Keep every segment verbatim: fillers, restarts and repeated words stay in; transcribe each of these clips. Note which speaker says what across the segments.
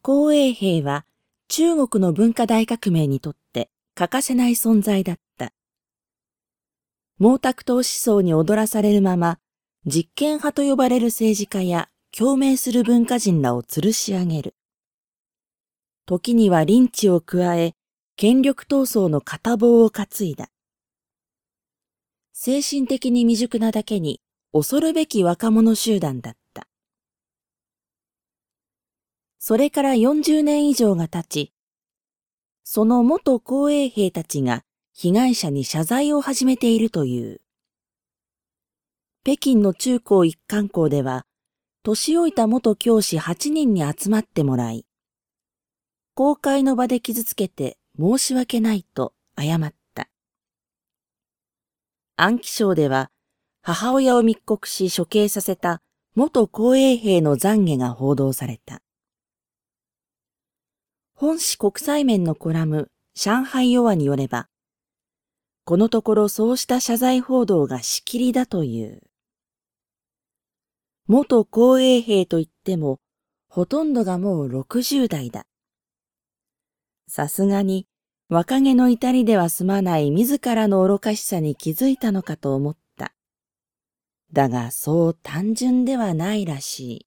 Speaker 1: 紅衛兵は中国の文化大革命にとって欠かせない存在だった。毛沢東思想に踊らされるまま、実権派と呼ばれる政治家や共鳴する文化人らを吊るし上げる。時にはリンチを加え、権力闘争の片棒を担いだ。精神的に未熟なだけに恐るべき若者集団だった。それからよんじゅうねん以上が経ち、その元紅衛兵たちが被害者に謝罪を始めているという。北京の中高一貫校では、年老いた元教師はちにんに集まってもらい、公開の場で傷つけて申し訳ないと謝った。安徽省では、母親を密告し処刑させた元紅衛兵の懺悔が報道された。本誌国際面のコラム、上海ヨアによれば、このところそうした謝罪報道がしきりだという。元紅衛兵といっても、ほとんどがもうろくじゅうだいだ。さすがに、若気の至りでは済まない自らの愚かしさに気づいたのかと思った。だが、そう単純ではないらしい。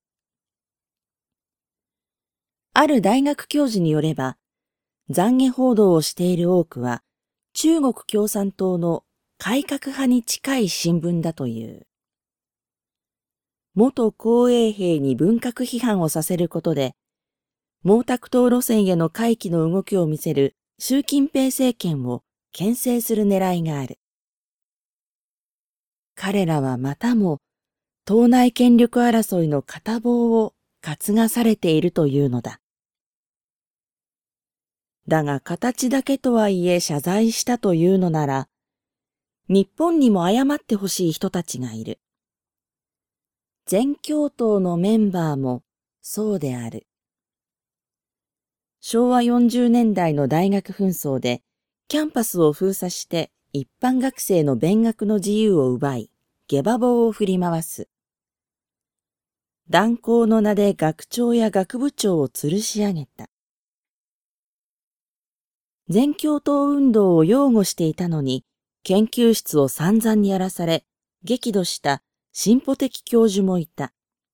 Speaker 1: ある大学教授によれば、懺悔報道をしている多くは、中国共産党の改革派に近い新聞だという。元紅衛兵に文革批判をさせることで、毛沢東路線への回帰の動きを見せる習近平政権を牽制する狙いがある。彼らはまたも党内権力争いの片棒を担がされているというのだ。だが形だけとはいえ謝罪したというのなら、日本にも謝ってほしい人たちがいる。全共闘のメンバーもそうである。しょうわよんじゅうねんだいの大学紛争で、キャンパスを封鎖して一般学生の勉学の自由を奪い、下馬棒を振り回す。断交の名で学長や学部長を吊るし上げた。全共闘運動を擁護していたのに、研究室を散々にやらされ、激怒した進歩的教授もいた。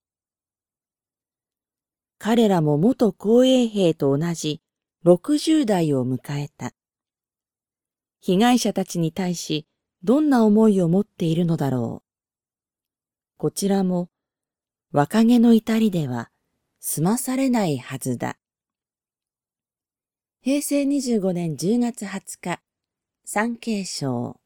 Speaker 1: 彼らも元紅衛兵と同じろくじゅうだいを迎えた。被害者たちに対しどんな思いを持っているのだろう。こちらも若気の至りでは済まされないはずだ。へいせいにじゅうごねんじゅうがつはつか、産経省。